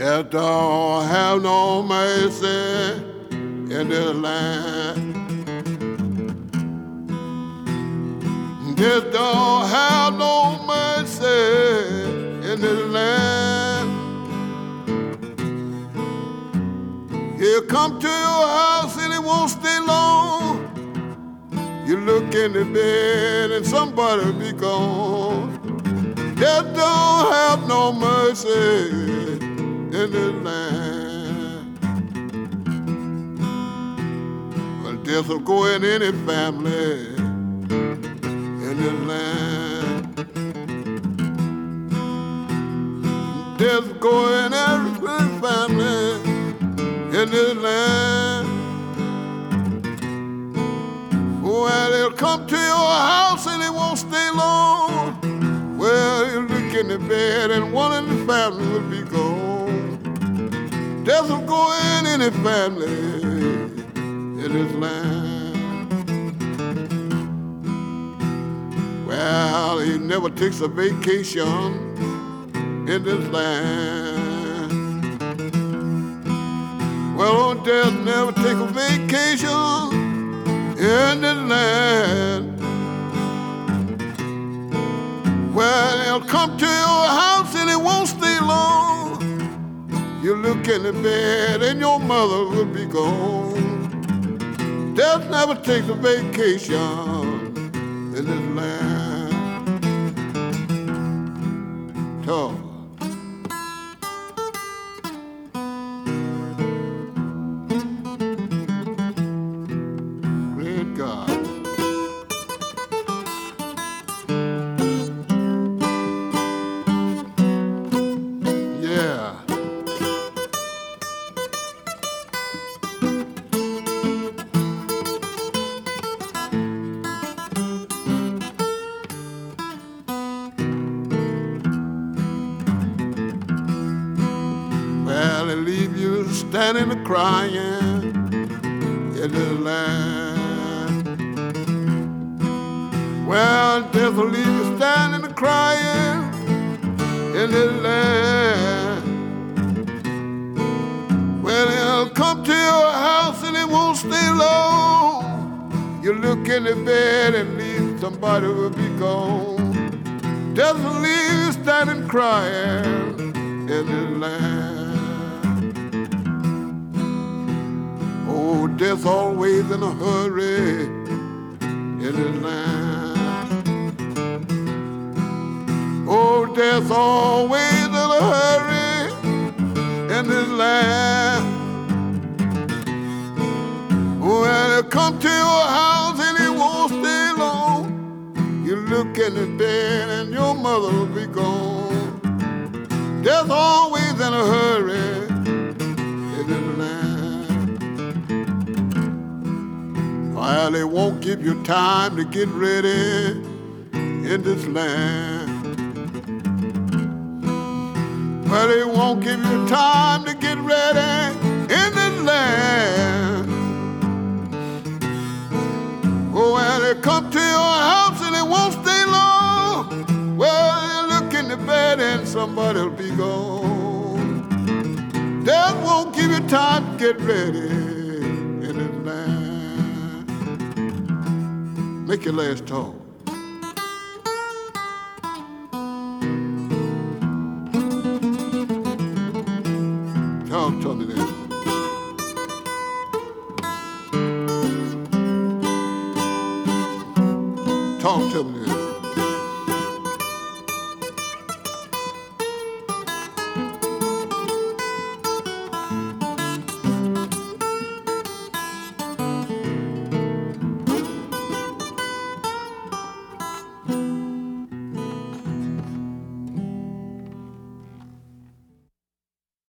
Death don't have no mercy in this land. Death don't have no mercy in this land. He'll come to your house and he won't stay long. You look in the bed and somebody be gone. Death don't have no mercy in this land. Well, death will go in any family in this land. Death will go in every family in this land. Well, he'll come to your house and he won't stay long. Well, you look in the bed and one in the family will be gone. Death will go in any family in this land. Well, he never takes a vacation in this land. Well, old death never take a vacation in this land. Well, he'll come to your house and he won't stay long. You look in the bed and your mother will be gone. Death never takes a vacation in this land. Talk. Great God. Well, they leave you standing and crying in this land. Well, death will leave you standing and crying in this land. Well, he'll come to your house and it won't stay long. You look in the bed and leave somebody will be gone. Death will leave you standing crying in this land. Oh, death always in a hurry in this land. Oh, death always in a hurry in this land. Well, he'll come to your house and he won't stay long. You look in the bed and your mother will be gone. Death always in a hurry in this land. Well, they won't give you time to get ready in this land. Well, they won't give you time to get ready in this land. Oh, well, they come to your house and they won't stay long. Well, you look in the bed and somebody'll be gone. Death won't give you time to get ready in this land. Make your last talk. Talk to me then. Talk to me then.